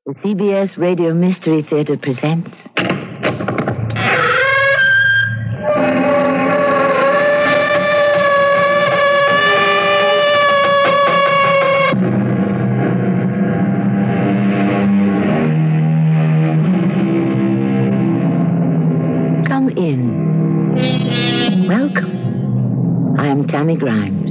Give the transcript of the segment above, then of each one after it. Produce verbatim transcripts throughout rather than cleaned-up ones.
The C B S Radio Mystery Theater presents... Come in. Welcome. I am Tammy Grimes.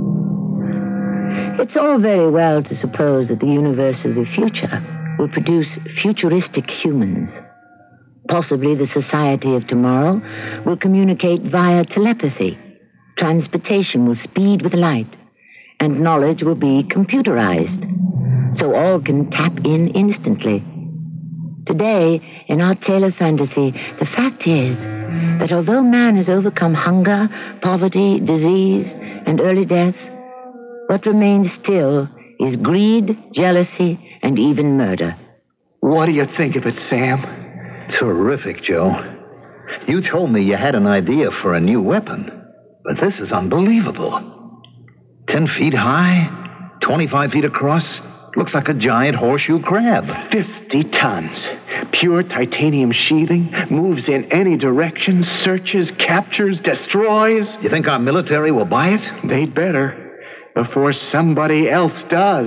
It's all very well to suppose that the universe of the future will produce futuristic humans. Possibly the society of tomorrow will communicate via telepathy. Transportation will speed with light, and knowledge will be computerized, so all can tap in instantly. Today, in our tale of fantasy, the fact is that although man has overcome hunger, poverty, disease, and early death, what remains still is greed, jealousy, and even murder. What do you think of it, Sam? Terrific, Joe. You told me you had an idea for a new weapon, but this is unbelievable. Ten feet high, twenty-five feet across, looks like a giant horseshoe crab. Fifty tons. Pure titanium sheathing, moves in any direction, searches, captures, destroys. You think our military will buy it? They'd better. Before somebody else does.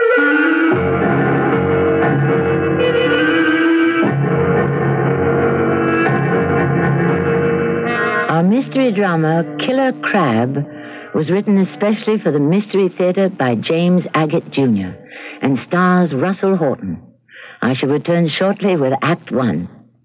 Our mystery drama, Killer Crab, was written especially for the Mystery Theater by James Agate Junior and stars Russell Horton. I shall return shortly with Act One.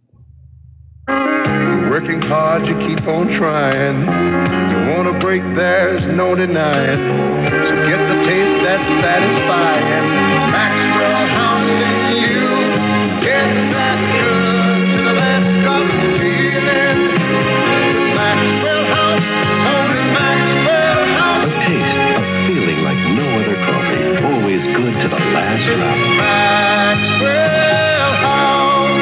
Working hard, you keep on trying. You want to break, there's no denying. So get the taste that's satisfying. Maxwell House in you. Get that good to the last drop of feeling. Maxwell House, only Maxwell House. A taste of feeling like no other coffee. Always good to the last drop. Maxwell House.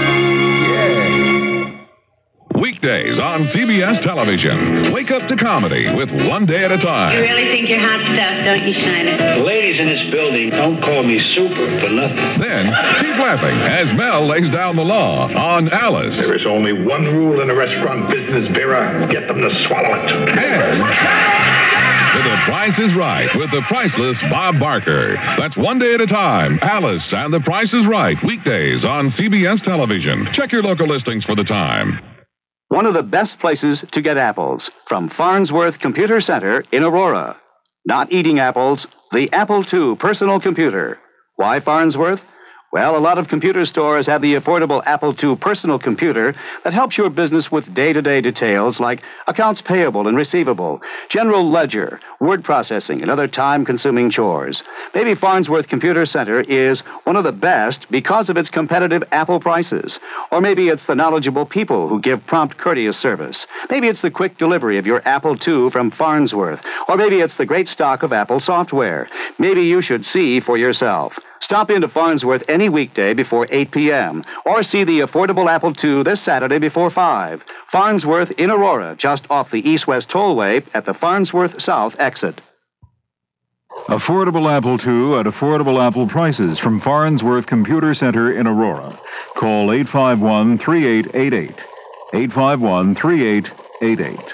Weekdays on C B S television. Wake up to comedy with One Day at a Time. You really think you're hot stuff, don't you, Schneider? The ladies in this building don't call me super for nothing. Then, keep laughing as Mel lays down the law on Alice. There is only one rule in the restaurant business, Vera. Get them to swallow it. And to The Price is Right with the priceless Bob Barker. That's One Day at a Time. Alice and The Price is Right. Weekdays on C B S television. Check your local listings for the time. One of the best places to get apples, from Farnsworth Computer Center in Aurora. Not eating apples, the Apple two personal computer. Why Farnsworth? Well, a lot of computer stores have the affordable Apple two personal computer that helps your business with day-to-day details like accounts payable and receivable, general ledger, word processing, and other time-consuming chores. Maybe Farnsworth Computer Center is one of the best because of its competitive Apple prices. Or maybe it's the knowledgeable people who give prompt, courteous service. Maybe it's the quick delivery of your Apple two from Farnsworth. Or maybe it's the great stock of Apple software. Maybe you should see for yourself. Stop into Farnsworth any weekday before eight p.m. or see the affordable Apple two this Saturday before five. Farnsworth in Aurora, just off the east-west tollway at the Farnsworth South exit. Affordable Apple two at affordable Apple prices from Farnsworth Computer Center in Aurora. Call eight five one, three eight eight eight. eight five one, three eight eight eight.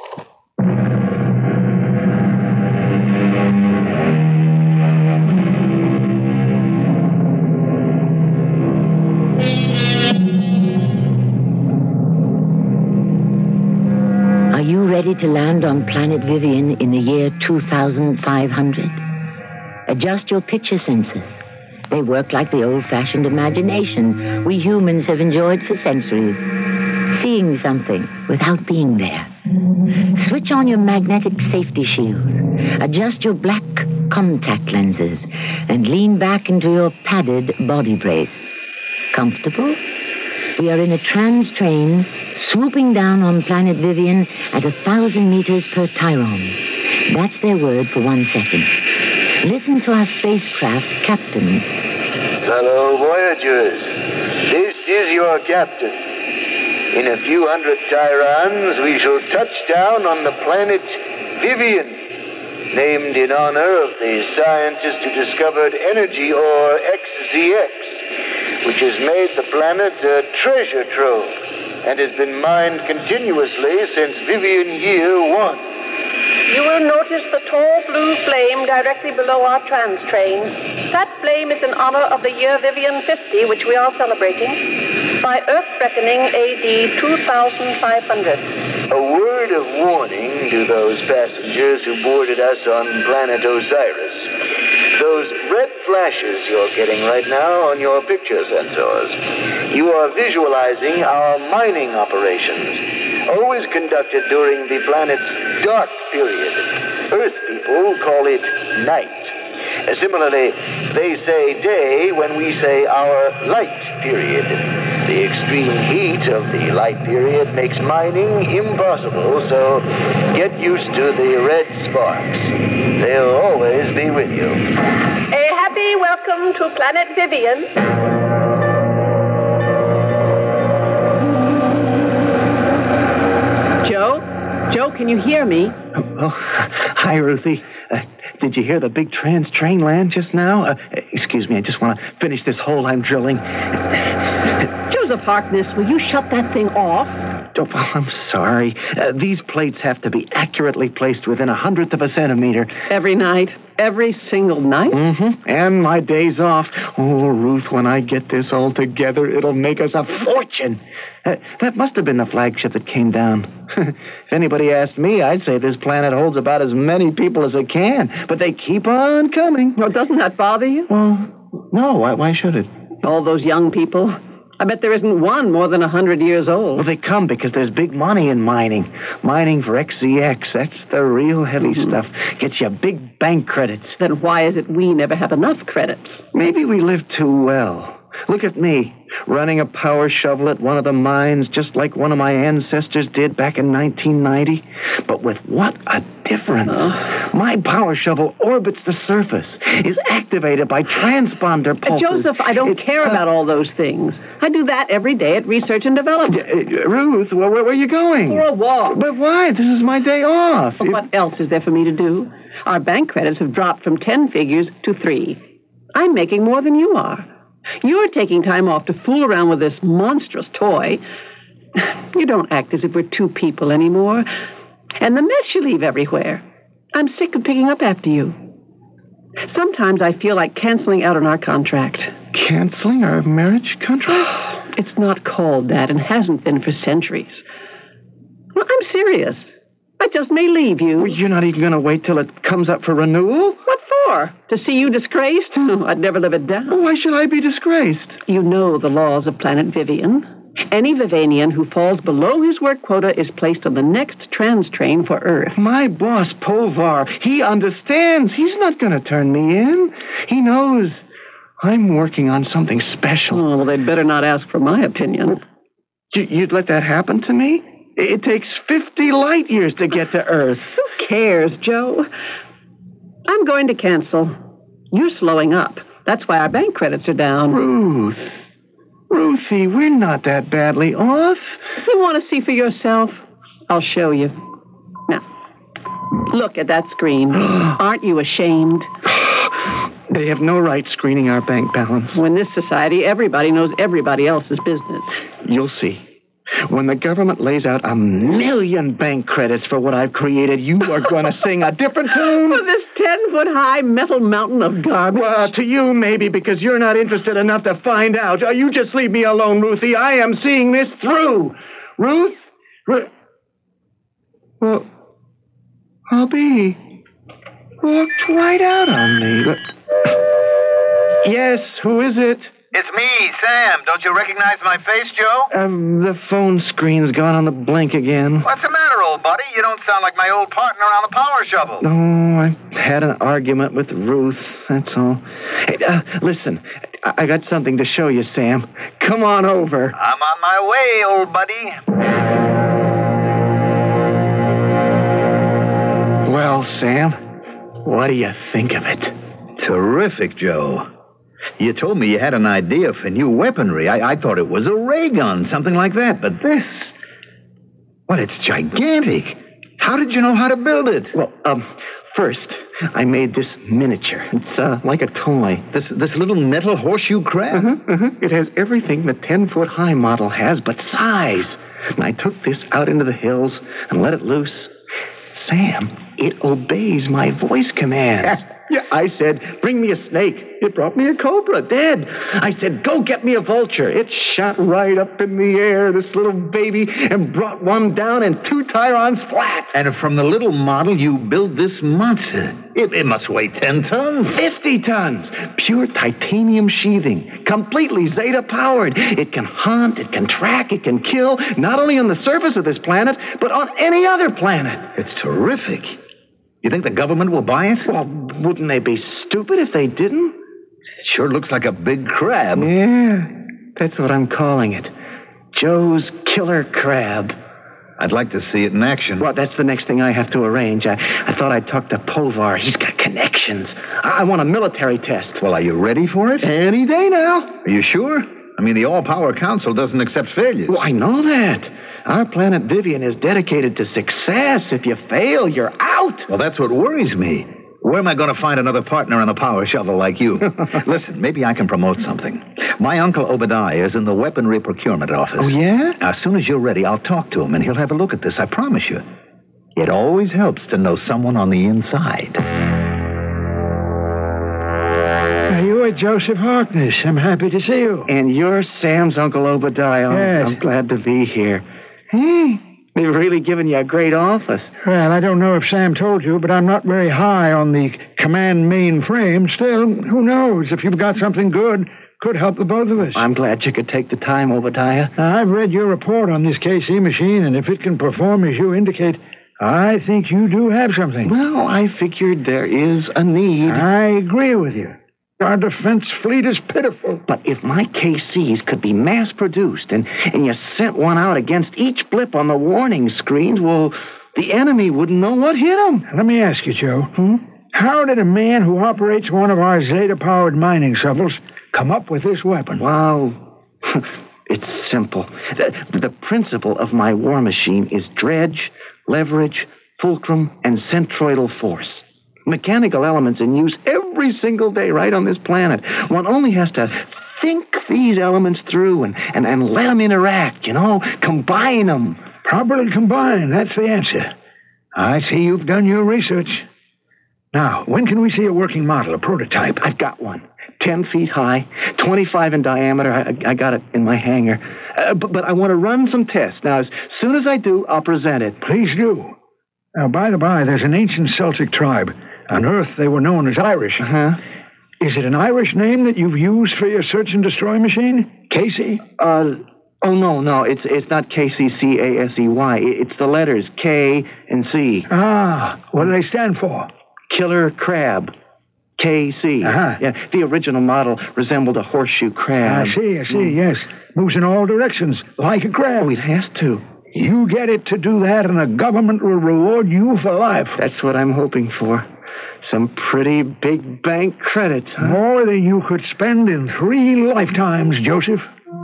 Ready to land on planet Vivian in the year two thousand five hundred? Adjust your picture senses. They work like the old-fashioned imagination we humans have enjoyed for centuries. Seeing something without being there. Switch on your magnetic safety shield. Adjust your black contact lenses and lean back into your padded body brace. Comfortable? We are in a trans train swooping down on planet Vivian at a thousand meters per tyrone. That's their word for one second. Listen to our spacecraft captain. Fellow voyagers, this is your captain. In a few hundred Tyrons, we shall touch down on the planet Vivian, named in honor of the scientist who discovered energy, or X Z X, which has made the planet a treasure trove and has been mined continuously since Vivian Year One. You will notice the tall blue flame directly below our trans train. That flame is in honor of the year Vivian fifty, which we are celebrating, by Earth reckoning A D two thousand five hundred. A word of warning to those passengers who boarded us on planet Osiris. Those red flashes you're getting right now on your picture sensors. You are visualizing our mining operations, always conducted during the planet's dark period. Earth people call it night. Uh, Similarly, they say day when we say our light period. The extreme heat of the light period makes mining impossible, so get used to the red sparks. They'll always be with you. A happy welcome to Planet Vivian. Joe? Joe, can you hear me? Oh, hi, Ruthie. Uh, did you hear the big trans train land just now? Uh, excuse me, I just want to finish this hole I'm drilling. Joseph Harkness, will you shut that thing off? Oh, I'm sorry. Uh, these plates have to be accurately placed within a hundredth of a centimeter. Every night? Every single night? Mm-hmm. And my days off. Oh, Ruth, when I get this all together, it'll make us a fortune. Uh, that must have been the flagship that came down. If anybody asked me, I'd say this planet holds about as many people as it can. But they keep on coming. Well, doesn't that bother you? Well, no. Why, why should it? All those young people. I bet there isn't one more than a hundred years old. Well, they come because there's big money in mining. Mining for X Z X. That's the real heavy mm-hmm. stuff. Gets you big bank credits. Then why is it we never have enough credits? Maybe we live too well. Look at me, running a power shovel at one of the mines, just like one of my ancestors did back in nineteen ninety. But with what a difference. Uh, my power shovel orbits the surface, is activated by transponder pulses. Uh, Joseph, I don't it, care uh, about all those things. I do that every day at Research and Development. Uh, Ruth, where, where are you going? For a walk. But why? This is my day off. Well, if... What else is there for me to do? Our bank credits have dropped from ten figures to three. I'm making more than you are. You're taking time off to fool around with this monstrous toy. You don't act as if we're two people anymore. And the mess you leave everywhere. I'm sick of picking up after you. Sometimes I feel like canceling out on our contract. Canceling our marriage contract? It's not called that and hasn't been for centuries. Well, I'm serious. I just may leave you. Well, you're not even going to wait till it comes up for renewal? What for? To see you disgraced? I'd never live it down. Well, why should I be disgraced? You know the laws of Planet Vivian. Any Vivanian who falls below his work quota is placed on the next trans train for Earth. My boss, Povar, he understands. He's not going to turn me in. He knows I'm working on something special. Oh, well, they'd better not ask for my opinion. You'd let that happen to me? It takes fifty light years to get to Earth. Who cares, Joe? I'm going to cancel. You're slowing up. That's why our bank credits are down. Ruth. Ruthie, we're not that badly off. You want to see for yourself? I'll show you. Now, look at that screen. Aren't you ashamed? They have no right screening our bank balance. In this society, everybody knows everybody else's business. You'll see. When the government lays out a million bank credits for what I've created, you are going to sing a different tune. For this ten-foot-high metal mountain of garbage? Well, to you, maybe, because you're not interested enough to find out. Uh, you just leave me alone, Ruthie. I am seeing this through. Ruth? Ru- well, I'll be walked right out on me. But... Yes, who is it? It's me, Sam. Don't you recognize my face, Joe? Um, the phone screen's gone on the blink again. What's the matter, old buddy? You don't sound like my old partner on the power shovel. Oh, I had an argument with Ruth, that's all. Hey, uh, listen, I-, I got something to show you, Sam. Come on over. I'm on my way, old buddy. Well, Sam, what do you think of it? Terrific, Joe. You told me you had an idea for new weaponry. I, I thought it was a ray gun, something like that. But this... Well, it's gigantic. How did you know how to build it? Well, um, first, I made this miniature. It's uh, like a toy. This this little metal horseshoe crab? Uh-huh, uh-huh. It has everything the ten-foot-high model has, but size. And I took this out into the hills and let it loose. Sam, it obeys my voice commands. Yeah, I said, bring me a snake. It brought me a cobra, dead. I said, go get me a vulture. It shot right up in the air, this little baby, and brought one down and two Tyrons flat. And from the little model, you build this monster. It, it must weigh ten tons. Fifty tons. Pure titanium sheathing. Completely Zeta-powered. It can hunt, it can track, it can kill, not only on the surface of this planet, but on any other planet. It's terrific. You think the government will buy it? Well, wouldn't they be stupid if they didn't? It sure looks like a big crab. Yeah, that's what I'm calling it. Joe's Killer Crab. I'd like to see it in action. Well, that's the next thing I have to arrange. I, I thought I'd talk to Povar. He's got connections. I, I want a military test. Well, are you ready for it? Any day now. Are you sure? I mean, the All-Power Council doesn't accept failures. Well, I know that. Our planet Vivian is dedicated to success. If you fail, you're out. Well, that's what worries me. Where am I going to find another partner on a power shovel like you? Listen, maybe I can promote something. My uncle Obadiah is in the weaponry procurement office. Oh, yeah? As soon as you're ready, I'll talk to him, and he'll have a look at this, I promise you. It always helps to know someone on the inside. Are you a Joseph Harkness? I'm happy to see you. And you're Sam's Uncle Obadiah. Yes. I'm glad to be here. Hey, they've really given you a great office. Well, I don't know if Sam told you, but I'm not very high on the command mainframe. Still, who knows? If you've got something good, could help the both of us. I'm glad you could take the time, Obadiah. Now, I've read your report on this K C machine, and if it can perform as you indicate, I think you do have something. Well, I figured there is a need. I agree with you. Our defense fleet is pitiful. But if my K Cs could be mass-produced and, and you sent one out against each blip on the warning screens, well, the enemy wouldn't know what hit them. Let me ask you, Joe. Hmm? How did a man who operates one of our Zeta-powered mining shovels come up with this weapon? Well, it's simple. The, the principle of my war machine is dredge, leverage, fulcrum, and centroidal force. Mechanical elements in use every single day right on this planet. One only has to think these elements through and, and, and let them interact, you know, combine them. Properly combined, that's the answer. I see you've done your research. Now, when can we see a working model, a prototype? I've got one. Ten feet high, twenty-five in diameter. I, I got it in my hangar. Uh, but, but I want to run some tests. Now, as soon as I do, I'll present it. Please do. Now, by the by, there's an ancient Celtic tribe. On Earth, they were known as Irish. Uh-huh. Is it an Irish name that you've used for your search and destroy machine? Casey? Uh, oh, no, no. It's it's not K C C A S E Y. It's the letters K and C. Ah, what do they stand for? Killer Crab. K C. Uh-huh. Yeah, the original model resembled a horseshoe crab. I see, I see, mm. yes. Moves in all directions, like a crab. Oh, it has to. You get it to do that, and the government will reward you for life. That's what I'm hoping for. Some pretty big bank credits, huh? More than you could spend in three lifetimes, Joseph.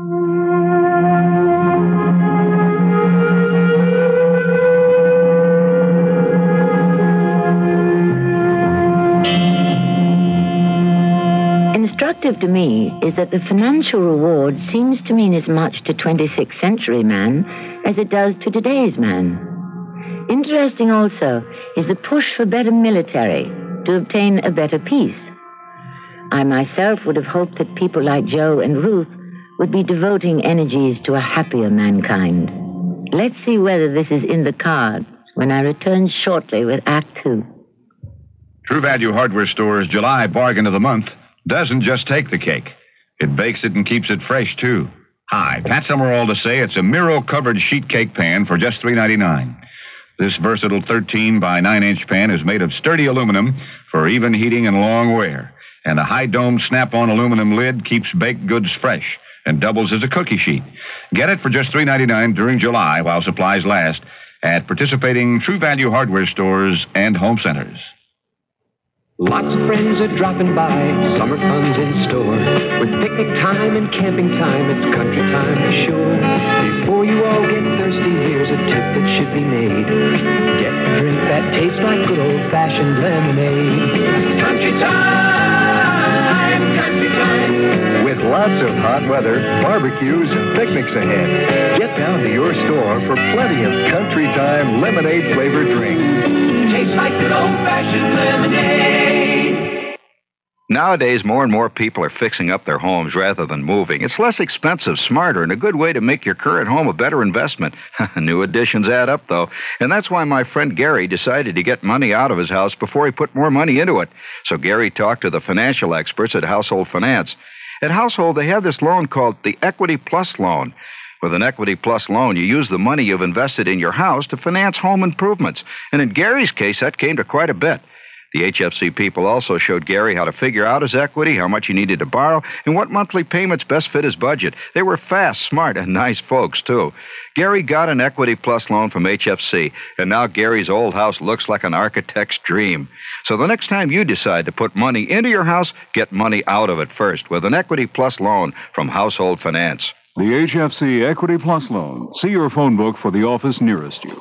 Instructive to me is that the financial reward seems to mean as much to twenty-sixth century man as it does to today's man. Interesting also is the push for better military to obtain a better peace. I myself would have hoped that people like Joe and Ruth would be devoting energies to a happier mankind. Let's see whether this is in the cards when I return shortly with Act Two. True Value Hardware Store's July Bargain of the Month doesn't just take the cake. It bakes it and keeps it fresh, too. Hi, Pat Summerall to say it's a Miro-covered sheet cake pan for just three ninety-nine. This versatile thirteen by nine inch pan is made of sturdy aluminum for even heating and long wear. And the high-dome snap-on aluminum lid keeps baked goods fresh and doubles as a cookie sheet. Get it for just three ninety-nine during July while supplies last at participating True Value Hardware stores and home centers. Lots of friends are dropping by, summer fun's in store. With picnic time and camping time, it's country time for sure. Before you all get thirsty, here's a tip that should be made. Get a drink that tastes like good old-fashioned lemonade. Lots of hot weather, barbecues, and picnics ahead. Get down to your store for plenty of country time lemonade-flavored drinks. Tastes like good old-fashioned lemonade. Nowadays, more and more people are fixing up their homes rather than moving. It's less expensive, smarter, and a good way to make your current home a better investment. New additions add up, though, and that's why my friend Gary decided to get money out of his house before he put more money into it. So Gary talked to the financial experts at Household Finance. At Household, they have this loan called the Equity Plus loan. With an Equity Plus loan, you use the money you've invested in your house to finance home improvements. And in Gary's case, that came to quite a bit. The H F C people also showed Gary how to figure out his equity, how much he needed to borrow, and what monthly payments best fit his budget. They were fast, smart, and nice folks, too. Gary got an Equity Plus loan from H F C, and now Gary's old house looks like an architect's dream. So the next time you decide to put money into your house, get money out of it first with an Equity Plus loan from Household Finance. The H F C Equity Plus loan. See your phone book for the office nearest you.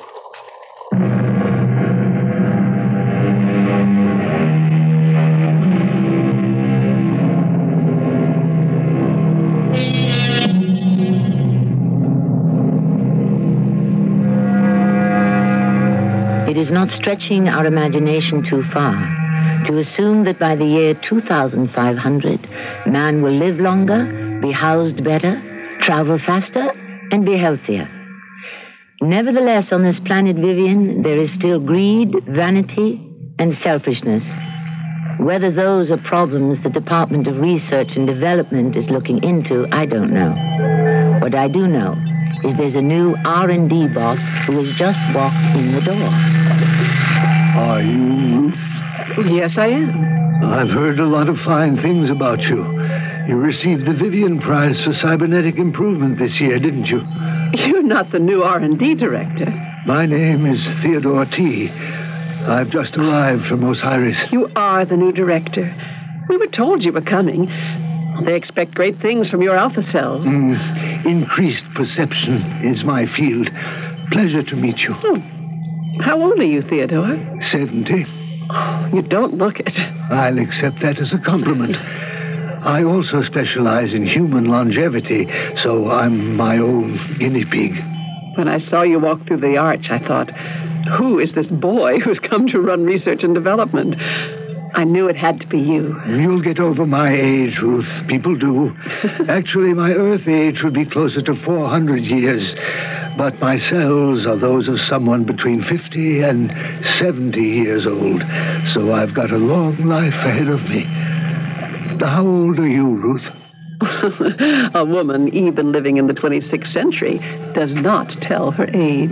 It is not stretching our imagination too far to assume that by the year two thousand five hundred, man will live longer, be housed better, travel faster, and be healthier. Nevertheless, on this planet Vivian, there is still greed, vanity, and selfishness. Whether those are problems the Department of Research and Development is looking into, I don't know. What I do know is there's a new R and D boss who has just walked in the door. Are you Ruth? Yes, I am. I've heard a lot of fine things about you. You received the Vivian Prize for Cybernetic Improvement this year, didn't you? You're not the new R and D director. My name is Theodore T. I've just arrived from Osiris. You are the new director. We were told you were coming. They expect great things from your alpha cells. Mm, increased perception is my field. Pleasure to meet you. Oh. How old are you, Theodore? Seventy. Oh, you don't look it. I'll accept that as a compliment. I also specialize in human longevity, so I'm my own guinea pig. When I saw you walk through the arch, I thought, who is this boy who's come to run research and development? I knew it had to be you. You'll get over my age, Ruth. People do. Actually, my Earth age would be closer to four hundred years. But my cells are those of someone between fifty and seventy years old. So I've got a long life ahead of me. How old are you, Ruth? A woman, even living in the twenty-sixth century, does not tell her age.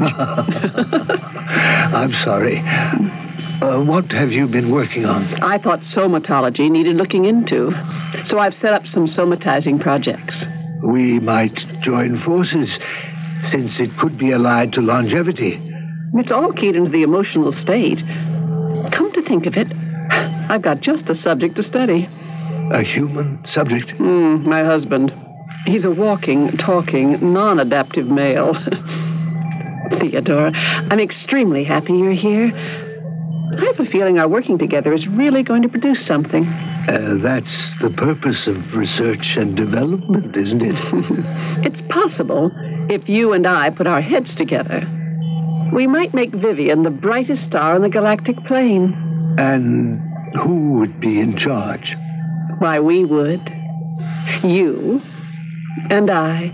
I'm sorry. Uh, what have you been working on? I thought somatology needed looking into, so I've set up some somatizing projects. We might join forces, since it could be allied to longevity. It's all keyed into the emotional state. Come to think of it, I've got just the subject to study. A human subject? Mm, my husband. He's a walking, talking, non-adaptive male. Theodore, I'm extremely happy you're here. I have a feeling our working together is really going to produce something. Uh, that's the purpose of research and development, isn't it? It's possible if you and I put our heads together. We might make Vivian the brightest star on the galactic plane. And who would be in charge? Why, we would. You and I.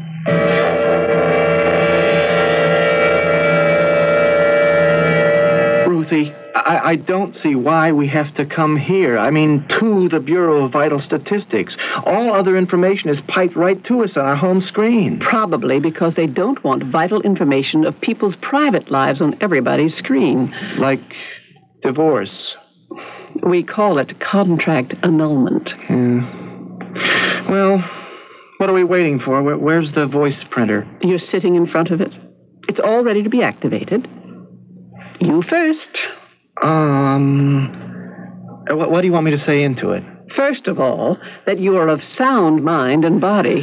Ruthie, I, I don't see why we have to come here. I mean, to the Bureau of Vital Statistics. All other information is piped right to us on our home screen. Probably because they don't want vital information of people's private lives on everybody's screen. Like divorce. We call it contract annulment. Yeah. Well, what are we waiting for? Where, where's the voice printer? You're sitting in front of it. It's all ready to be activated. You first. Um, what, what do you want me to say into it? First of all, that you are of sound mind and body.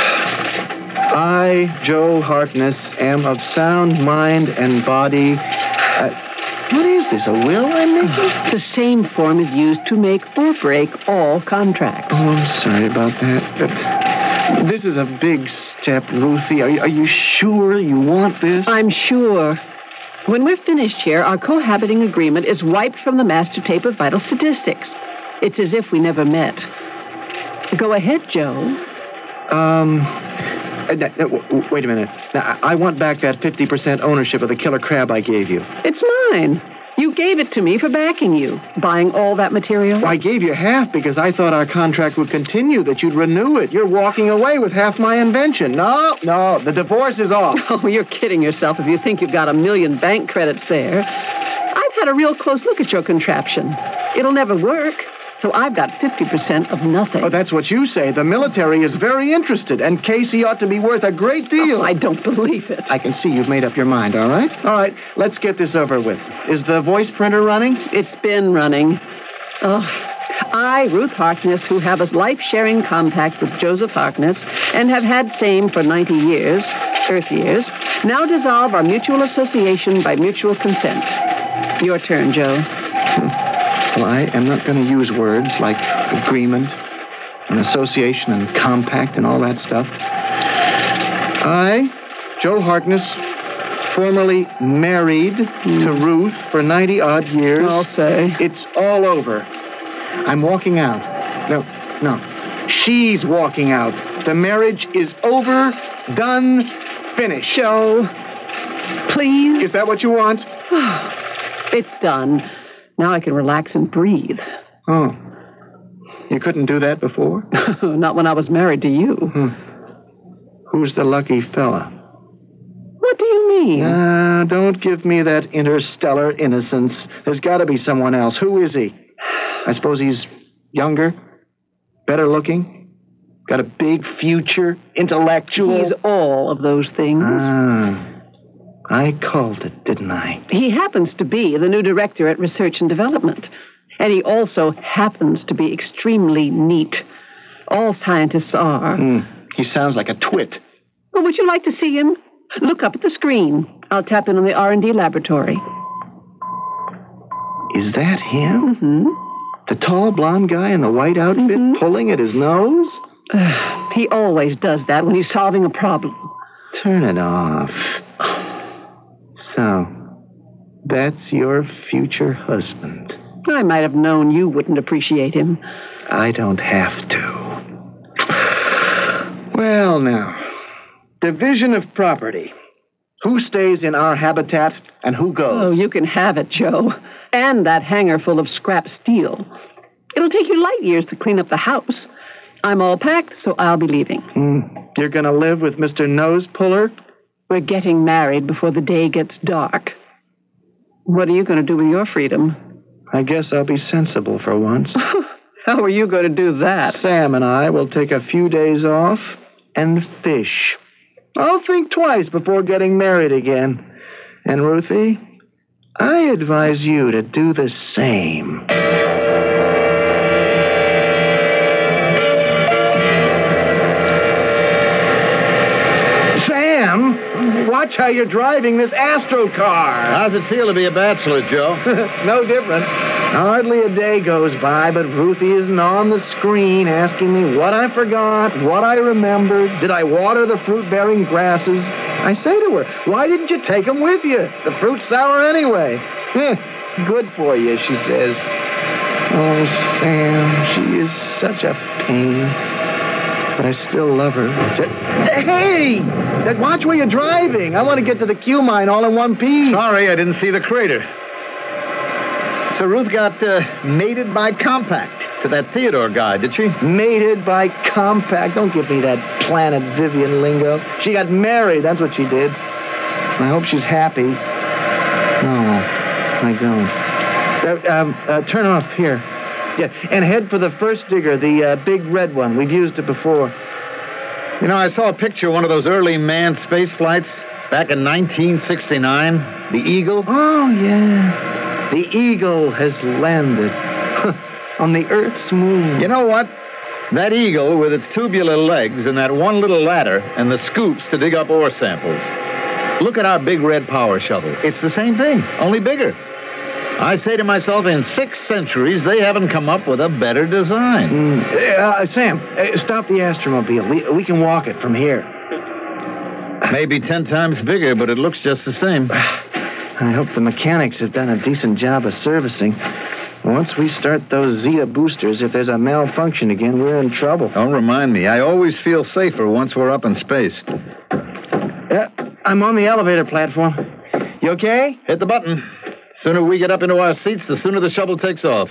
I, Joe Harkness, am of sound mind and body. Uh, What is this, a will I'm making? The same form is used to make or break all contracts. Oh, I'm sorry about that. But This is a big step, Ruthie. Are you, are you sure you want this? I'm sure. When we're finished here, our cohabiting agreement is wiped from the master tape of vital statistics. It's as if we never met. Go ahead, Joe. Um, uh, uh, w- wait a minute. Now, I want back that fifty percent ownership of the killer crab I gave you. It's mine. You gave it to me for backing you, buying all that material. Well, I gave you half because I thought our contract would continue, that you'd renew it. You're walking away with half my invention. No, no, the divorce is off. Oh, you're kidding yourself if you think you've got a million bank credits there. I've had a real close look at your contraption. It'll never work. So I've got fifty percent of nothing. Oh, that's what you say. The military is very interested, and Casey ought to be worth a great deal. Oh, I don't believe it. I can see you've made up your mind, all right? All right, let's get this over with. Is the voice printer running? It's been running. Oh, I, Ruth Harkness, who have a life-sharing compact with Joseph Harkness and have had same for ninety years, Earth years, now dissolve our mutual association by mutual consent. Your turn, Joe. Well, I am not going to use words like agreement and association and compact and all that stuff. I, Joe Harkness, formerly married to Ruth for ninety-odd years. I'll say. It's all over. I'm walking out. No, no. She's walking out. The marriage is over, done, finished. Joe, please. Is that what you want? It's done. Now I can relax and breathe. Oh. You couldn't do that before? Not when I was married to you. Hmm. Who's the lucky fella? What do you mean? Uh, don't give me that interstellar innocence. There's got to be someone else. Who is he? I suppose he's younger, better looking, got a big future, intellectual. He's all of those things. Ah. I called it, didn't I? He happens to be the new director at Research and Development. And he also happens to be extremely neat. All scientists are. Mm, he sounds like a twit. Well, would you like to see him? Look up at the screen. I'll tap in on the R and D laboratory. Is that him? Mm-hmm. The tall blonde guy in the white outfit mm-hmm. pulling at his nose? He always does that when he's solving a problem. Turn it off. So, that's your future husband. I might have known you wouldn't appreciate him. I don't have to. Well, now, division of property. Who stays in our habitat and who goes? Oh, you can have it, Joe. And that hangar full of scrap steel. It'll take you light years to clean up the house. I'm all packed, so I'll be leaving. Mm. You're going to live with Mister Nose Puller? We're getting married before the day gets dark. What are you going to do with your freedom? I guess I'll be sensible for once. How are you going to do that? Sam and I will take a few days off and fish. I'll think twice before getting married again. And Ruthie, I advise you to do the same. Sam, watch how you're driving this Astro car. How's it feel to be a bachelor, Joe? No different. Hardly a day goes by, but Ruthie isn't on the screen asking me what I forgot, what I remembered. Did I water the fruit-bearing grasses? I say to her, why didn't you take them with you? The fruit's sour anyway. Good for you, she says. Oh, Sam, she is such a pain. But I still love her. Hey! Watch where you're driving. I want to get to the Q mine all in one piece. Sorry, I didn't see the crater. So Ruth got uh, mated by compact to that Theodore guy, did she? Mated by compact. Don't give me that Planet Vivian lingo. She got married. That's what she did. I hope she's happy. No, I don't. Uh, um, uh, turn off here. Yeah, and head for the first digger, the uh, big red one. We've used it before. You know, I saw a picture of one of those early manned space flights back in nineteen sixty-nine. The Eagle. Oh, yeah. The Eagle has landed on the Earth's moon. You know what? That Eagle with its tubular legs and that one little ladder and the scoops to dig up ore samples. Look at our big red power shuttle. It's the same thing, only bigger. I say to myself, in six centuries, they haven't come up with a better design. Mm. Uh, Sam, uh, stop the Astromobile. We, we can walk it from here. Maybe ten times bigger, but it looks just the same. I hope the mechanics have done a decent job of servicing. Once we start those Zeta boosters, if there's a malfunction again, we're in trouble. Don't remind me. I always feel safer once we're up in space. Yeah, I'm on the elevator platform. You okay? Hit the button. The sooner we get up into our seats, the sooner the shuttle takes off.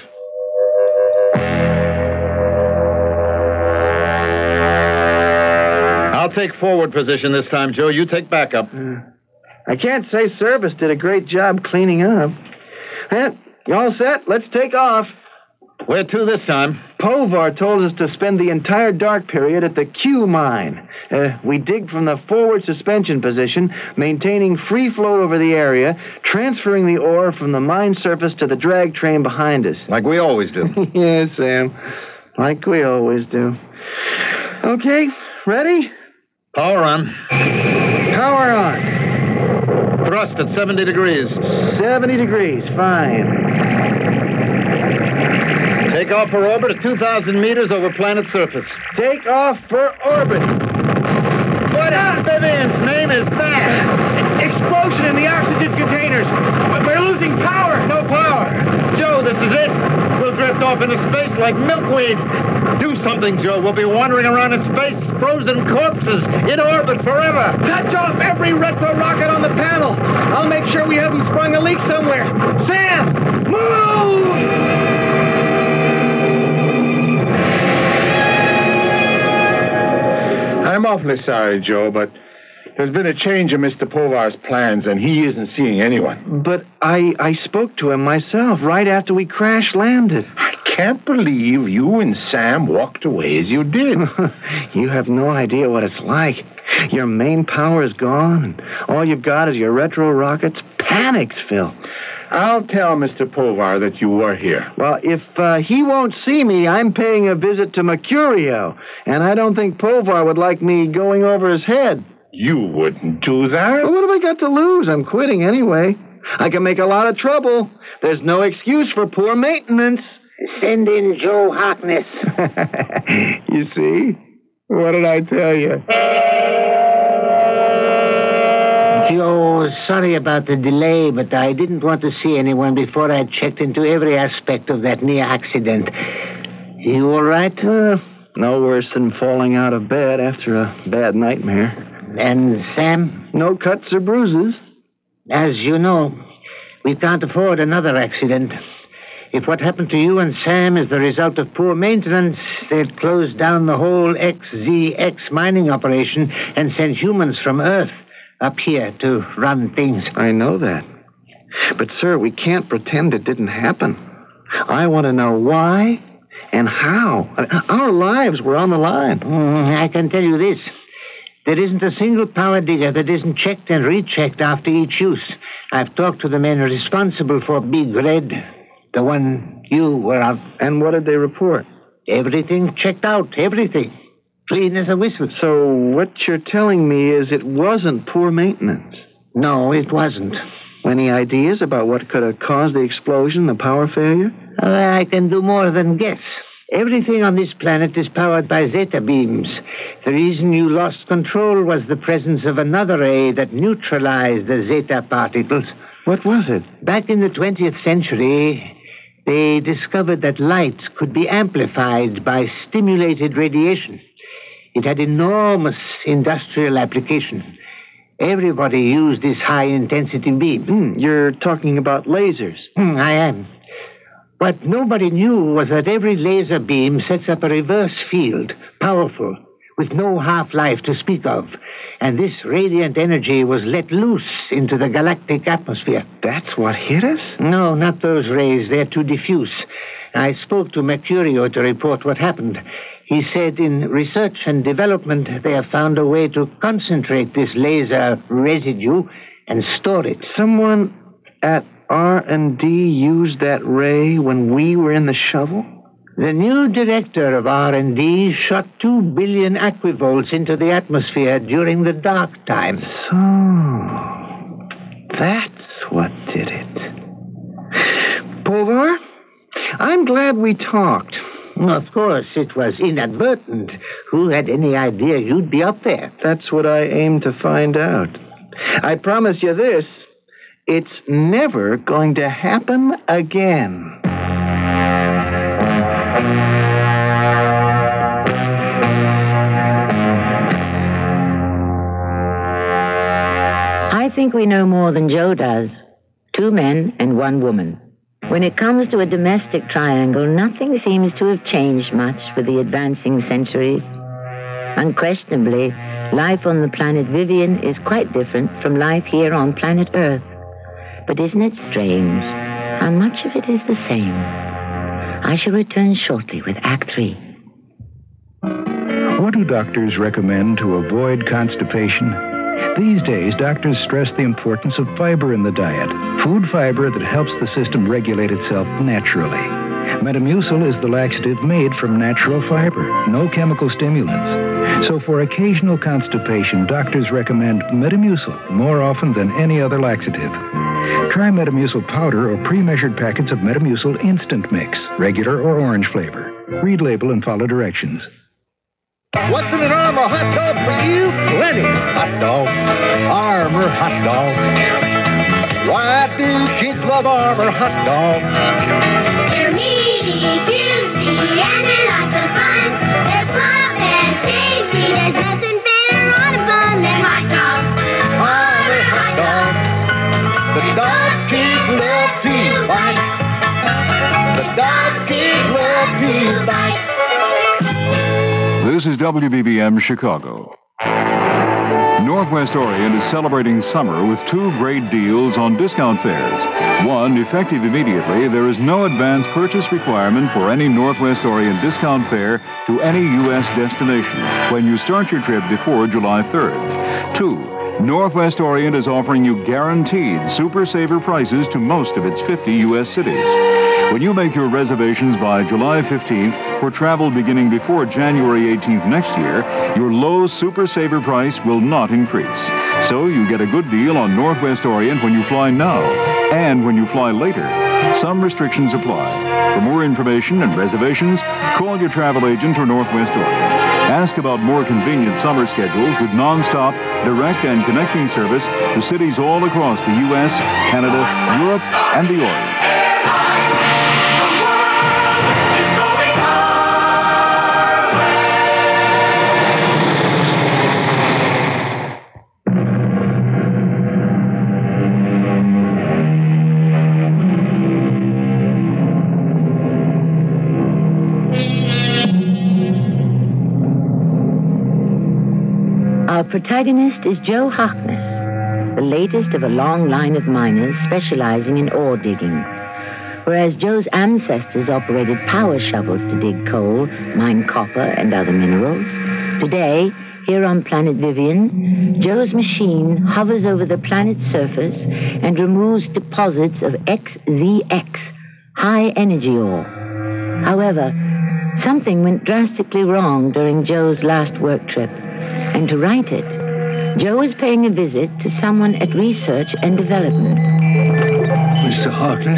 I'll take forward position this time, Joe. You take backup. Uh, I can't say service did a great job cleaning up. Eh, you all set? Let's take off. Where to this time? Povar told us to spend the entire dark period at the Q mine. Uh, we dig from the forward suspension position, maintaining free flow over the area, transferring the ore from the mine surface to the drag train behind us. Like we always do. Yes, Sam. Like we always do. Okay, ready? Power on. Power on. Thrust at seventy degrees. seventy degrees, fine. Take off for orbit at two thousand meters over planet surface. Take off for orbit. What Vivian's name is that? Explosion in the oxygen containers. We're losing power. No power. Joe, this is it. We'll drift off into space like milkweed. Do something, Joe. We'll be wandering around in space, frozen corpses, in orbit forever. Touch off every retro rocket on the panel. I'll make sure we haven't sprung a leak somewhere. Sam, move! I'm awfully sorry, Joe, but there's been a change in Mister Povar's plans, and he isn't seeing anyone. But I, I spoke to him myself right after we crash landed. I can't believe you and Sam walked away as you did. You have no idea what it's like. Your main power is gone, and all you've got is your retro rockets. Panics, Phil. I'll tell Mister Povar that you were here. Well, if uh, he won't see me, I'm paying a visit to Mercurio, and I don't think Povar would like me going over his head. You wouldn't do that? Well, what have I got to lose? I'm quitting anyway. I can make a lot of trouble. There's no excuse for poor maintenance. Send in Joe Harkness. You see? What did I tell you? Joe, sorry about the delay, but I didn't want to see anyone before I checked into every aspect of that near accident. You all right? Uh, no worse than falling out of bed after a bad nightmare. And Sam? No cuts or bruises. As you know, we can't afford another accident. If what happened to you and Sam is the result of poor maintenance, they'd close down the whole X Z X mining operation and send humans from Earth up here to run things. I know that. But, sir, we can't pretend it didn't happen. I want to know why and how. Our lives were on the line. Mm, I can tell you this. There isn't a single power digger that isn't checked and rechecked after each use. I've talked to the men responsible for Big Red, the one you were on. And what did they report? Everything checked out, everything. Clean as a whistle. So what you're telling me is it wasn't poor maintenance? No, it wasn't. Any ideas about what could have caused the explosion, the power failure? Uh, I can do more than guess. Everything on this planet is powered by zeta beams. The reason you lost control was the presence of another ray that neutralized the zeta particles. What was it? Back in the twentieth century, they discovered that light could be amplified by stimulated radiation. It had enormous industrial application. Everybody used this high-intensity beam. Mm, you're talking about lasers. Mm, I am. What nobody knew was that every laser beam sets up a reverse field, powerful, with no half-life to speak of. And this radiant energy was let loose into the galactic atmosphere. That's what hit us? No, not those rays. They're too diffuse. I spoke to Mercurio to report what happened. He said in research and development, they have found a way to concentrate this laser residue and store it. Someone at R and D used that ray when we were in the shovel? The new director of R and D shot two billion aquivolts into the atmosphere during the dark time. So, that's what did it. I'm glad we talked. Of course, it was inadvertent. Who had any idea you'd be up there? That's what I aim to find out. I promise you this, it's never going to happen again. I think we know more than Joe does. Two men and one woman. When it comes to a domestic triangle, nothing seems to have changed much with the advancing centuries. Unquestionably, life on the planet Vivian is quite different from life here on planet Earth. But isn't it strange how much of it is the same? I shall return shortly with Act Three. What do doctors recommend to avoid constipation? These days, doctors stress the importance of fiber in the diet. Food fiber that helps the system regulate itself naturally. Metamucil is the laxative made from natural fiber, no chemical stimulants. So for occasional constipation, doctors recommend Metamucil more often than any other laxative. Try Metamucil powder or pre-measured packets of Metamucil instant mix, regular or orange flavor. Read label and follow directions. What's in an Armour hot dog for you? Plenty. Hot dog. Armour hot dog. Why do kids love Armour hot dog? They're meaty, juicy, and they're lots of fun. They're plump and tasty. There's nothing better on a bun than hot dogs. Armour hot dog. The dog kids love to bite. The dog kids love to bite. This is W B B M Chicago. Northwest Orient is celebrating summer with two great deals on discount fares. One, effective immediately, there is no advance purchase requirement for any Northwest Orient discount fare to any U S destination when you start your trip before July third. Two, Northwest Orient is offering you guaranteed super saver prices to most of its fifty U S cities. When you make your reservations by July fifteenth for travel beginning before January eighteenth next year, your low super saver price will not increase. So you get a good deal on Northwest Orient when you fly now and when you fly later. Some restrictions apply. For more information and reservations, call your travel agent or Northwest Orient. Ask about more convenient summer schedules with non-stop, direct and connecting service to cities all across the U S, Canada, Europe, and the Orient. Our protagonist is Joe Harkness, the latest of a long line of miners specializing in ore digging. Whereas Joe's ancestors operated power shovels to dig coal, mine copper, and other minerals, today, here on planet Vivian, Joe's machine hovers over the planet's surface and removes deposits of X Z X, high-energy ore. However, something went drastically wrong during Joe's last work trip. And to right it, Joe is paying a visit to someone at Research and Development. Mister Harkness?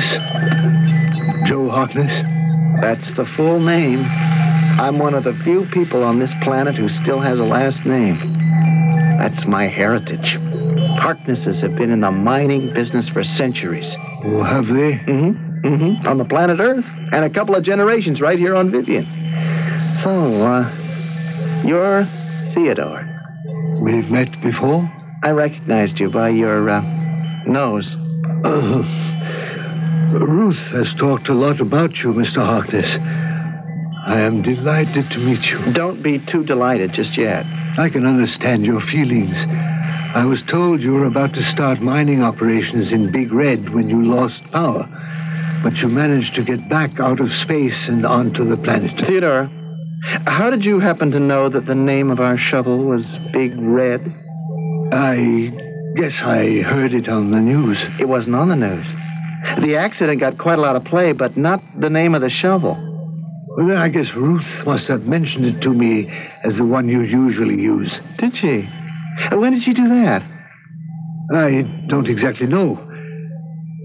Joe Harkness? That's the full name. I'm one of the few people on this planet who still has a last name. That's my heritage. Harknesses have been in the mining business for centuries. Oh, have they? Mm-hmm. Mm-hmm. On the planet Earth. And a couple of generations right here on Vivian. So, uh, you're Theodore. We've met before? I recognized you by your, uh, nose. Uh, Ruth has talked a lot about you, Mister Harkness. I am delighted to meet you. Don't be too delighted just yet. I can understand your feelings. I was told you were about to start mining operations in Big Red when you lost power. But you managed to get back out of space and onto the planet. Theodore, how did you happen to know that the name of our shovel was Big Red? I guess I heard it on the news. It wasn't on the news. The accident got quite a lot of play, but not the name of the shovel. Well, then I guess Ruth must have mentioned it to me as the one you usually use. Did she? When did she do that? I don't exactly know.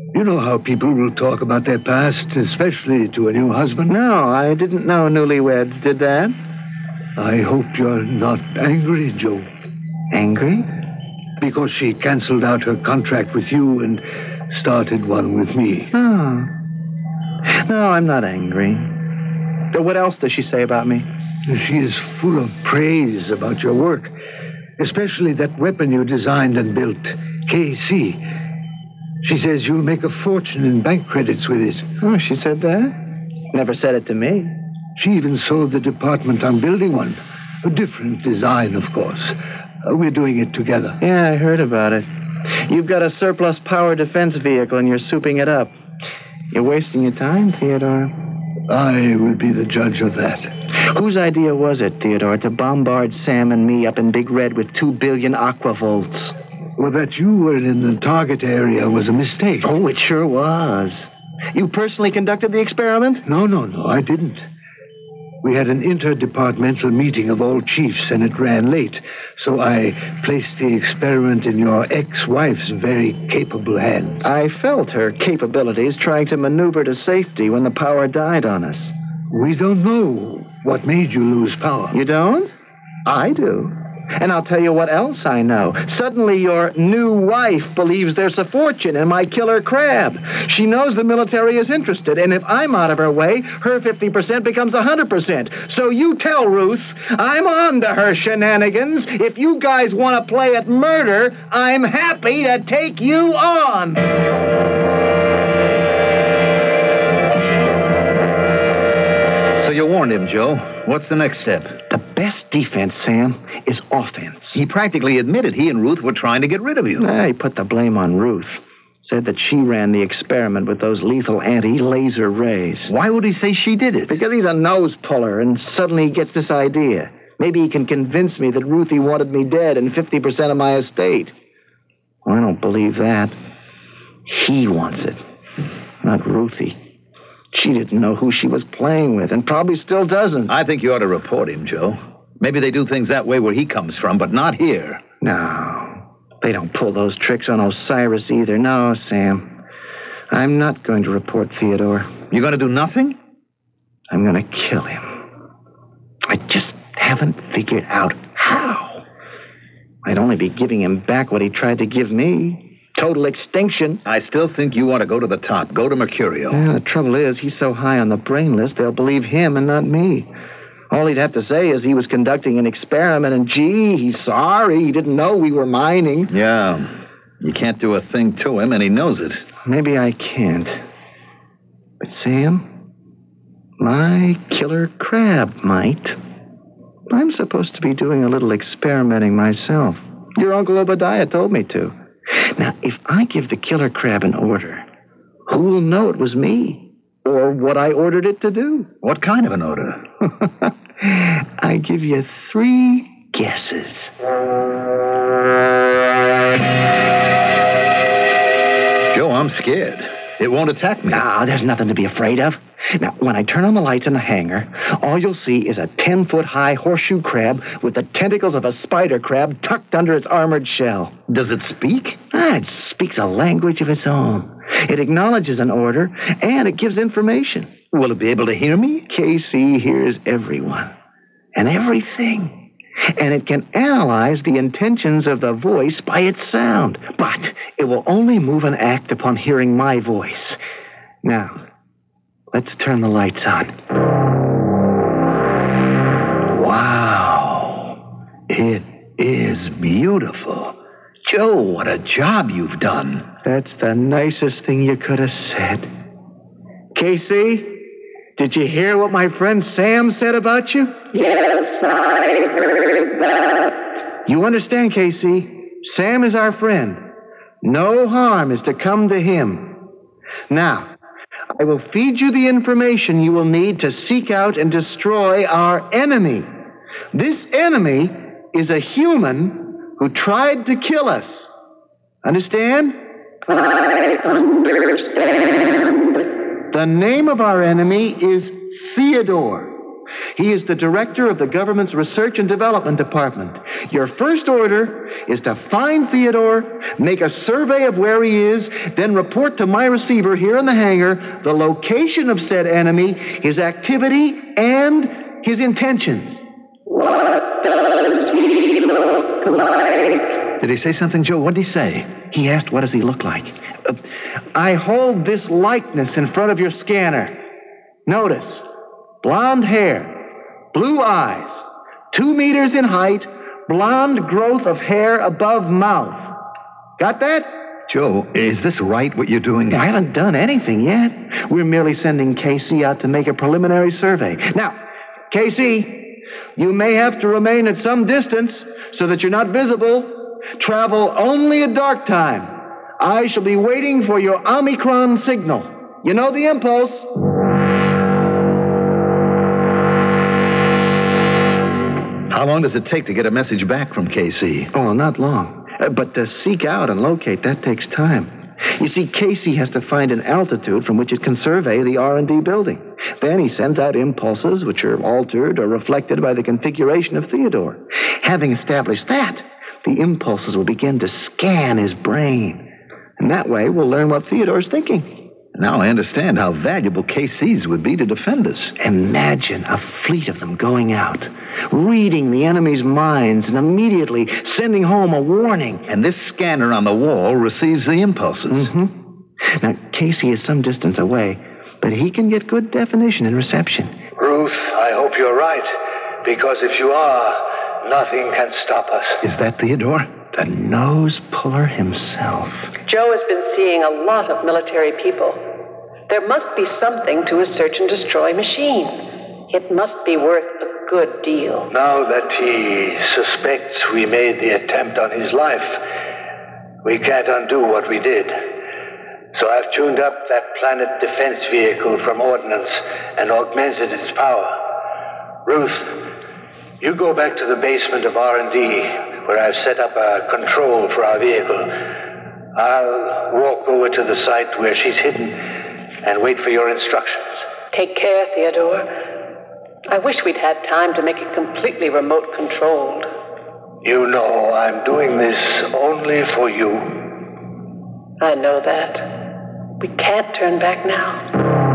You know how people will talk about their past, especially to a new husband? No, I didn't know newlyweds did that. I hope you're not angry, Joe. Angry? Because she canceled out her contract with you and started one with me. Oh. No, I'm not angry. But what else does she say about me? She is full of praise about your work, especially that weapon you designed and built, K C. She says you'll make a fortune in bank credits with it. Oh, she said that? Never said it to me. She even sold the department I'm building one. A different design, of course. Uh, we're doing it together. Yeah, I heard about it. You've got a surplus power defense vehicle and you're souping it up. You're wasting your time, Theodore. I will be the judge of that. Whose idea was it, Theodore, to bombard Sam and me up in Big Red with two billion aquavolts? Well, that you were in the target area was a mistake. Oh, it sure was. You personally conducted the experiment? No, no, no, I didn't. We had an interdepartmental meeting of all chiefs, and it ran late. So I placed the experiment in your ex-wife's very capable hands. I felt her capabilities trying to maneuver to safety when the power died on us. We don't know what made you lose power. You don't? I do. And I'll tell you what else I know. Suddenly your new wife believes there's a fortune in my killer crab. She knows the military is interested, and if I'm out of her way, her fifty percent becomes one hundred percent. So you tell Ruth, I'm on to her shenanigans. If you guys want to play at murder, I'm happy to take you on. So you warned him, Joe. What's the next step? The best defense, Sam, is offense. He practically admitted he and Ruth were trying to get rid of you. Nah, he put the blame on Ruth. Said that she ran the experiment with those lethal anti-laser rays. Why would he say she did it? Because he's a nose puller, and suddenly he gets this idea. Maybe he can convince me that Ruthie wanted me dead and fifty percent of my estate. Well, I don't believe that. He wants it, not Ruthie. She didn't know who she was playing with, and probably still doesn't. I think you ought to report him, Joe. Maybe they do things that way where he comes from, but not here. No, they don't pull those tricks on Osiris either. No, Sam. I'm not going to report Theodore. You're going to do nothing? I'm going to kill him. I just haven't figured out how. I'd only be giving him back what he tried to give me. Total extinction. I still think you ought to go to the top. Go to Mercurio. Yeah, the trouble is, he's so high on the brain list, they'll believe him and not me. All he'd have to say is he was conducting an experiment, and gee, he's sorry. He didn't know we were mining. Yeah. You can't do a thing to him, and he knows it. Maybe I can't. But, Sam, my killer crab might. I'm supposed to be doing a little experimenting myself. Your Uncle Obadiah told me to. Now, if I give the killer crab an order, who will know it was me? Or what I ordered it to do? What kind of an order? I give you three guesses. Joe, I'm scared. It won't attack me. No, there's nothing to be afraid of. Now, when I turn on the lights in the hangar, all you'll see is a ten-foot-high horseshoe crab with the tentacles of a spider crab tucked under its armored shell. Does it speak? Ah, it speaks a language of its own. It acknowledges an order, and it gives information. Will it be able to hear me? K C hears everyone and everything. And it can analyze the intentions of the voice by its sound. But it will only move and act upon hearing my voice. Now, let's turn the lights on. Wow. It is beautiful. Joe, what a job you've done. That's the nicest thing you could have said. K C, did you hear what my friend Sam said about you? Yes, I heard that. You understand, K C? Sam is our friend. No harm is to come to him. Now, I will feed you the information you will need to seek out and destroy our enemy. This enemy is a human who tried to kill us. Understand? I understand. The name of our enemy is Theodore. He is the director of the government's research and development department. Your first order is to find Theodore, make a survey of where he is, then report to my receiver here in the hangar the location of said enemy, his activity, and his intentions. What does he look like? Did he say something, Joe? What did he say? He asked, what does he look like? Uh, I hold this likeness in front of your scanner. Notice, blonde hair, blue eyes, two meters in height, blonde growth of hair above mouth. Got that? Joe, is this right, what you're doing? I haven't done anything yet. We're merely sending Casey out to make a preliminary survey. Now, Casey, you may have to remain at some distance so that you're not visible. Travel only at dark time. I shall be waiting for your Omicron signal. You know the impulse. How long does it take to get a message back from K C? Oh, not long. Uh, but to seek out and locate, that takes time. You see, Casey has to find an altitude from which it can survey the R and D building. Then he sends out impulses which are altered or reflected by the configuration of Theodore. Having established that, the impulses will begin to scan his brain. And that way, we'll learn what Theodore's thinking. Now I understand how valuable K Cs would be to defend us. Imagine a fleet of them going out, reading the enemy's minds, and immediately sending home a warning. And this scanner on the wall receives the impulses. Mm-hmm. Now, Casey is some distance away, but he can get good definition and reception. Ruth, I hope you're right, because if you are, nothing can stop us. Is that Theodore? The nose puller himself. Joe has been seeing a lot of military people. There must be something to his search and destroy machine. It must be worth a good deal. Now that he suspects we made the attempt on his life, we can't undo what we did. So I've tuned up that planet defense vehicle from ordnance and augmented its power. Ruth, you go back to the basement of R and D, where I've set up a control for our vehicle. I'll walk over to the site where she's hidden and wait for your instructions. Take care, Theodore. I wish we'd had time to make it completely remote controlled. You know I'm doing this only for you. I know that. We can't turn back now.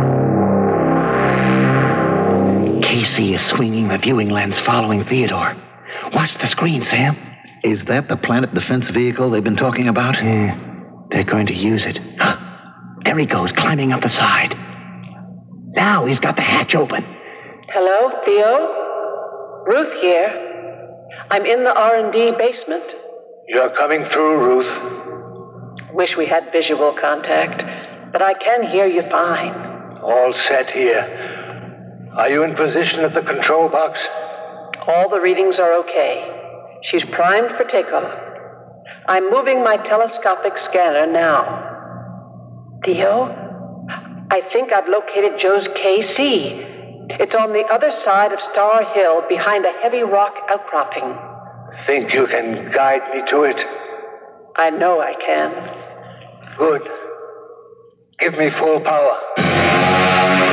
Casey is swinging the viewing lens following Theodore. Watch the screen, Sam. Is that the planet defense vehicle they've been talking about? Yeah, they're going to use it. There he goes, climbing up the side. Now he's got the hatch open. Hello, Theo? Ruth here. I'm in the R and D basement. You're coming through, Ruth. Wish we had visual contact, but I can hear you fine. All set here. Are you in position at the control box? All the readings are okay. She's primed for takeoff. I'm moving my telescopic scanner now. Theo, I think I've located Joe's K C. It's on the other side of Star Hill, behind a heavy rock outcropping. Think you can guide me to it? I know I can. Good. Give me full power.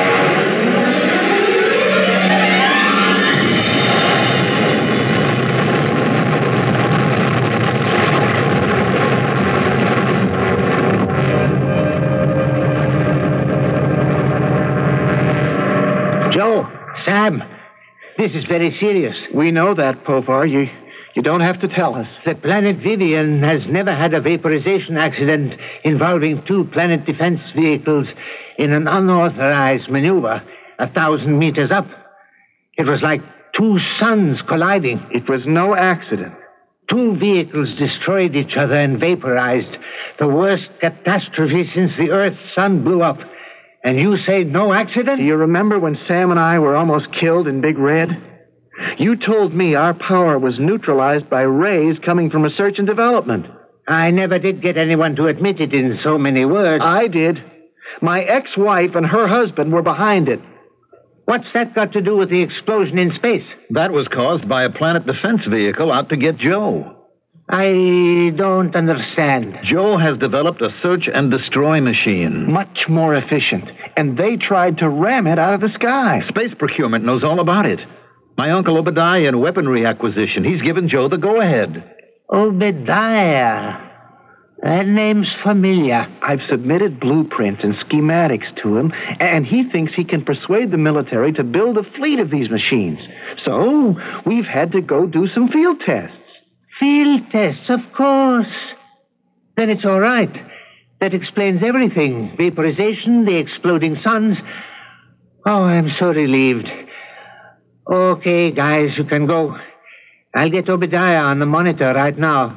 Joe, Sam, this is very serious. We know that, Pofar. You, you don't have to tell us. The planet Vivian has never had a vaporization accident involving two planet defense vehicles in an unauthorized maneuver a thousand meters up. It was like two suns colliding. It was no accident. Two vehicles destroyed each other and vaporized. The worst catastrophe since the Earth's sun blew up. And you say no accident? Do you remember when Sam and I were almost killed in Big Red? You told me our power was neutralized by rays coming from research and development. I never did get anyone to admit it in so many words. I did. My ex-wife and her husband were behind it. What's that got to do with the explosion in space? That was caused by a planet defense vehicle out to get Joe. I don't understand. Joe has developed a search and destroy machine. Much more efficient. And they tried to ram it out of the sky. Space procurement knows all about it. My Uncle Obadiah in weaponry acquisition, he's given Joe the go-ahead. Obadiah. That name's familiar. I've submitted blueprints and schematics to him, and he thinks he can persuade the military to build a fleet of these machines. So we've had to go do some field tests. Field tests, of course. Then it's all right. That explains everything. Vaporization, the exploding suns. Oh, I'm so relieved. Okay, guys, you can go. I'll get Obadiah on the monitor right now.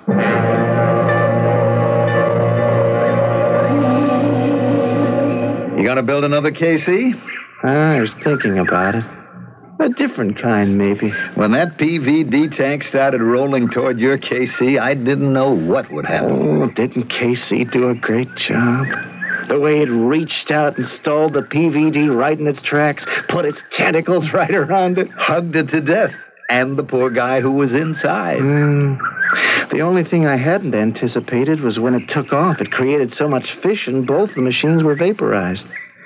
You gonna build another K C? I was thinking about it. A different kind, maybe. When that P V D tank started rolling toward your K C, I didn't know what would happen. Oh, didn't K C do a great job? The way it reached out and stalled the P V D right in its tracks, put its tentacles right around it. Hugged it to death. And the poor guy who was inside. Mm. The only thing I hadn't anticipated was when it took off, it created so much fission, both the machines were vaporized.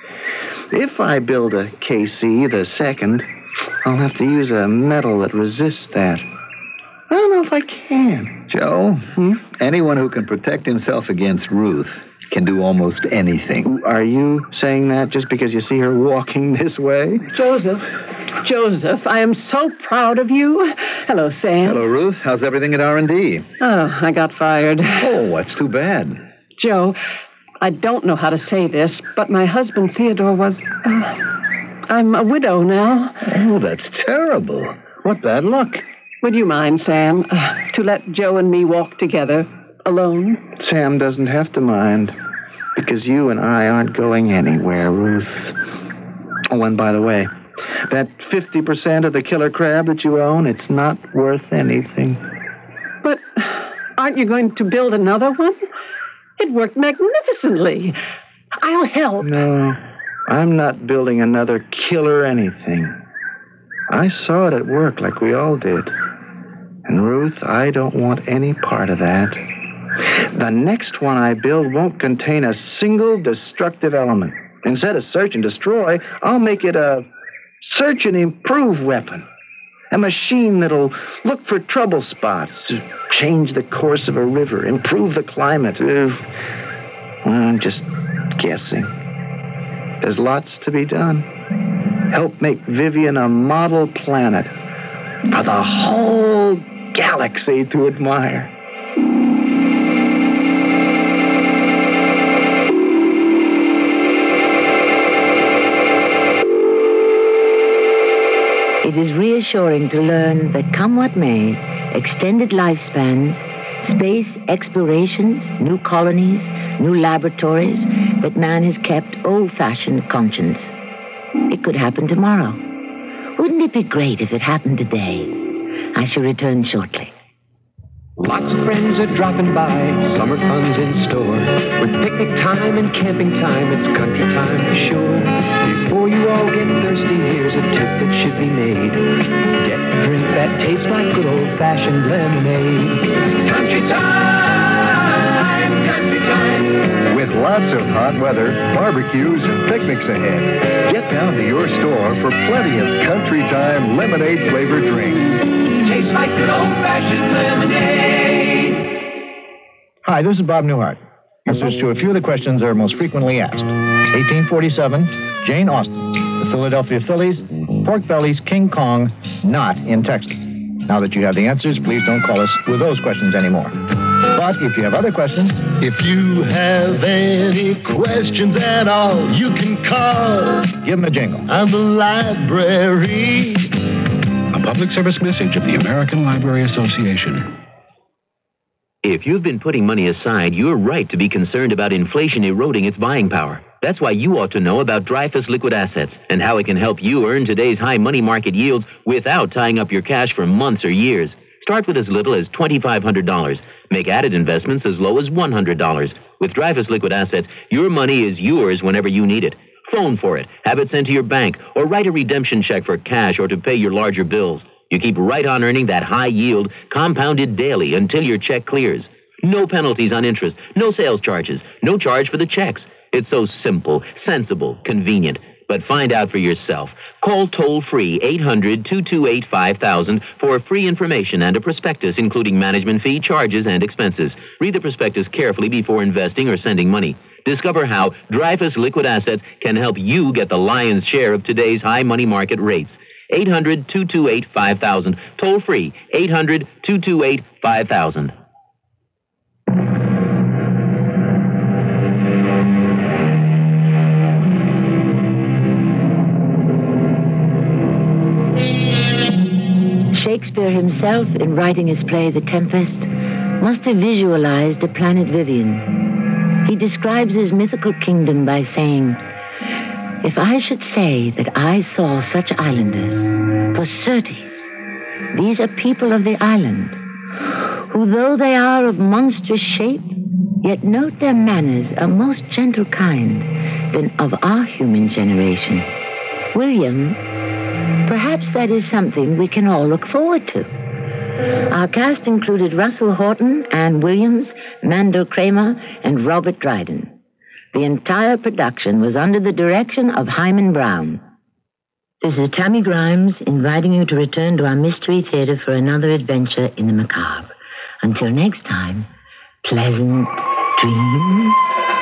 If I build a K C, the second, I'll have to use a metal that resists that. I don't know if I can. Joe, hmm? anyone who can protect himself against Ruth can do almost anything. Are you saying that just because you see her walking this way? Joseph. Joseph, I am so proud of you. Hello, Sam. Hello, Ruth. How's everything at R and D? Oh, I got fired. Oh, that's too bad. Joe, I don't know how to say this, but my husband Theodore was... Uh, I'm a widow now. Oh, that's terrible. What bad luck. Would you mind, Sam, uh, to let Joe and me walk together, alone? Sam doesn't have to mind, because you and I aren't going anywhere, Ruth. Oh, and by the way, that fifty percent of the killer crab that you own, it's not worth anything. But aren't you going to build another one? It worked magnificently. I'll help. No, I'm not building another killer anything. I saw it at work like we all did. And Ruth, I don't want any part of that. The next one I build won't contain a single destructive element. Instead of search and destroy, I'll make it a search and improve weapon. A machine that'll look for trouble spots, change the course of a river, improve the climate. Uh, I'm just guessing. There's lots to be done. Help make Vivian a model planet for the whole galaxy to admire. It is reassuring to learn that, come what may, extended lifespans, space explorations, new colonies, new laboratories, that man has kept old-fashioned conscience. It could happen tomorrow. Wouldn't it be great if it happened today? I shall return shortly. Lots of friends are dropping by, summer fun's in store. With picnic time and camping time, it's country time for sure. Before you all get thirsty, here's a tip that should be made. Get a drink that tastes like good old-fashioned lemonade. Country time, country time. With lots of hot weather, barbecues, and picnics ahead, get down to your store for plenty of country time lemonade-flavored drinks. Tastes like good old-fashioned lemonade. Hi, this is Bob Newhart. Answers to a few of the questions that are most frequently asked. eighteen forty-seven, Jane Austen, the Philadelphia Phillies, pork bellies, King Kong, not in Texas. Now that you have the answers, please don't call us with those questions anymore. But if you have other questions... If you have any questions at all, you can call. Give them a jingle. I'm the library. A public service message of the American Library Association. If you've been putting money aside, you're right to be concerned about inflation eroding its buying power. That's why you ought to know about Dreyfus Liquid Assets and how it can help you earn today's high money market yields without tying up your cash for months or years. Start with as little as twenty-five hundred dollars. Make added investments as low as one hundred dollars. With Dreyfus Liquid Assets, your money is yours whenever you need it. Phone for it, have it sent to your bank, or write a redemption check for cash or to pay your larger bills. You keep right on earning that high yield, compounded daily until your check clears. No penalties on interest, no sales charges, no charge for the checks. It's so simple, sensible, convenient. But find out for yourself. Call toll-free eight hundred, two two eight, five thousand for free information and a prospectus including management fee, charges, and expenses. Read the prospectus carefully before investing or sending money. Discover how Dreyfus Liquid Assets can help you get the lion's share of today's high money market rates. eight hundred, two two eight, five thousand. Toll-free eight hundred, two two eight, five thousand. Shakespeare himself, in writing his play The Tempest, must have visualized the planet Vivian. He describes his mythical kingdom by saying, "If I should say that I saw such islanders, for certes, these are people of the island, who though they are of monstrous shape, yet note their manners a most gentle kind than of our human generation. William, perhaps that is something we can all look forward to." Our cast included Russell Horton, Ann Williams, Mandel Kramer, and Robert Dryden. The entire production was under the direction of Hyman Brown. This is Tammy Grimes inviting you to return to our Mystery Theater for another adventure in the macabre. Until next time, pleasant dreams.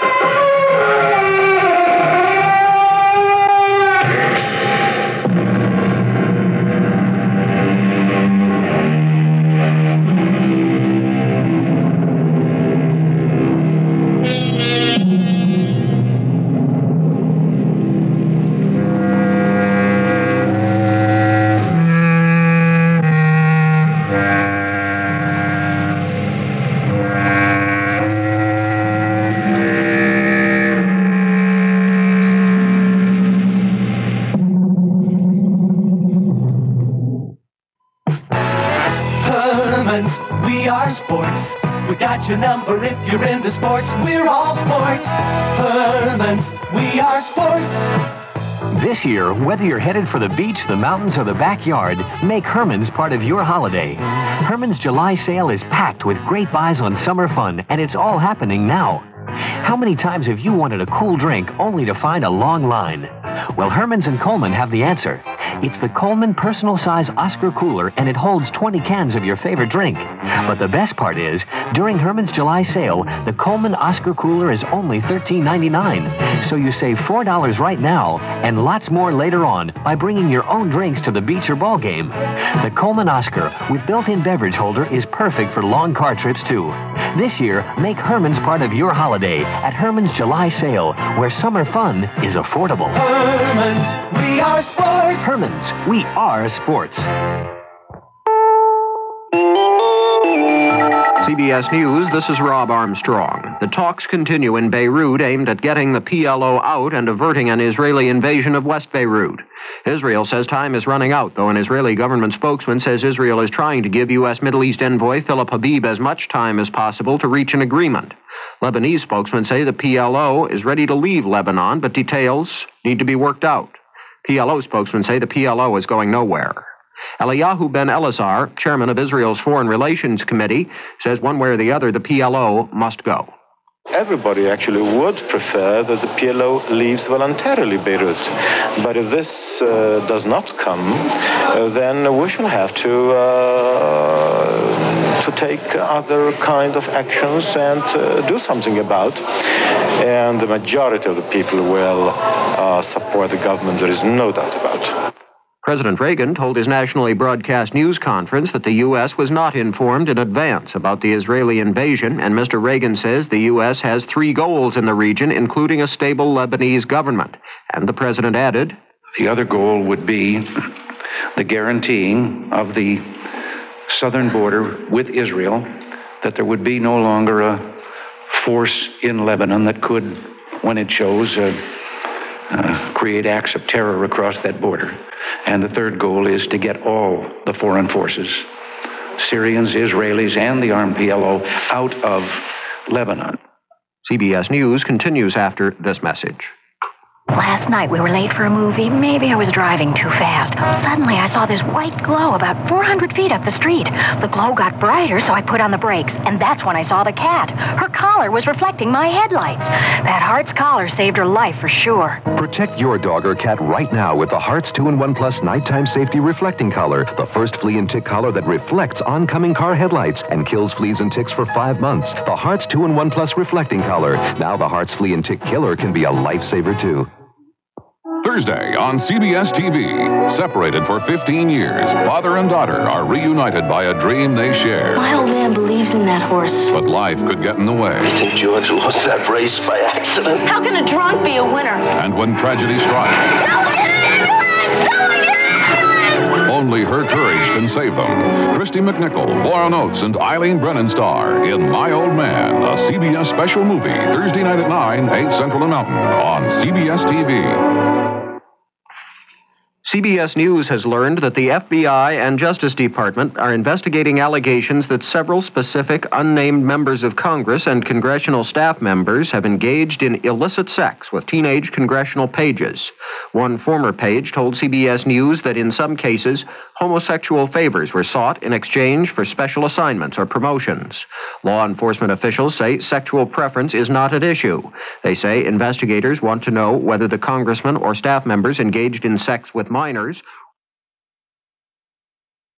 Your number if you're into sports. We're all sports. Herman's, we are sports. This year, whether you're headed for the beach, the mountains, or the backyard, make Herman's part of your holiday. Herman's July sale is packed with great buys on summer fun, and it's all happening now. How many times have you wanted a cool drink only to find a long line? Well, Herman's and Coleman have the answer. It's the Coleman personal size Oscar cooler, and it holds twenty cans of your favorite drink. But the best part is, during Herman's July sale, the Coleman Oscar cooler is only thirteen ninety-nine. So you save four dollars right now, and lots more later on by bringing your own drinks to the beach or ball game. The Coleman Oscar with built-in beverage holder is perfect for long car trips too. This year, make Herman's part of your holiday at Herman's July sale, where summer fun is affordable. Herman's, we are sports. Herman's, we are sports. C B S News, this is Rob Armstrong. The talks continue in Beirut aimed at getting the P L O out and averting an Israeli invasion of West Beirut. Israel says time is running out, though an Israeli government spokesman says Israel is trying to give U S Middle East envoy Philip Habib as much time as possible to reach an agreement. Lebanese spokesmen say the P L O is ready to leave Lebanon, but details need to be worked out. P L O spokesmen say the P L O is going nowhere. Eliyahu Ben Elazar, chairman of Israel's Foreign Relations Committee, says one way or the other the P L O must go. Everybody actually would prefer that the P L O leaves voluntarily Beirut. But if this uh, does not come, uh, then we shall have to uh, to take other kind of actions and uh, do something about. And the majority of the people will uh, support the government, there is no doubt about it. President Reagan told his nationally broadcast news conference that the U S was not informed in advance about the Israeli invasion, and Mister Reagan says the U S has three goals in the region, including a stable Lebanese government. And the president added, "The other goal would be the guaranteeing of the southern border with Israel, that there would be no longer a force in Lebanon that could, when it chose, uh, uh, create acts of terror across that border. And the third goal is to get all the foreign forces, Syrians, Israelis, and the armed P L O, out of Lebanon." C B S News continues after this message. Last night we were late for a movie. Maybe I was driving too fast. Suddenly I saw this white glow about four hundred feet up the street. The glow got brighter, so I put on the brakes, and that's when I saw the cat. Her collar was reflecting my headlights. That Hearts collar saved her life for sure. Protect your dog or cat right now with the Hearts two in one Plus Nighttime Safety Reflecting Collar, the first flea and tick collar that reflects oncoming car headlights and kills fleas and ticks for five months. The Hearts two in one Plus Reflecting Collar. Now the Hearts Flea and Tick Killer can be a lifesaver, too. Thursday on C B S T V. Separated for fifteen years, father and daughter are reunited by a dream they share. My old man believes in that horse. But life could get in the way. I think George lost that race by accident. How can a drunk be a winner? And when tragedy strikes, only her courage can save them. Christy McNichol, Lauren Oates, and Eileen Brennan star in My Old Man, a C B S special movie, Thursday night at nine, eight Central and Mountain on C B S T V. C B S News has learned that the F B I and Justice Department are investigating allegations that several specific unnamed members of Congress and congressional staff members have engaged in illicit sex with teenage congressional pages. One former page told C B S News that in some cases, homosexual favors were sought in exchange for special assignments or promotions. Law enforcement officials say sexual preference is not at issue. They say investigators want to know whether the congressman or staff members engaged in sex with minors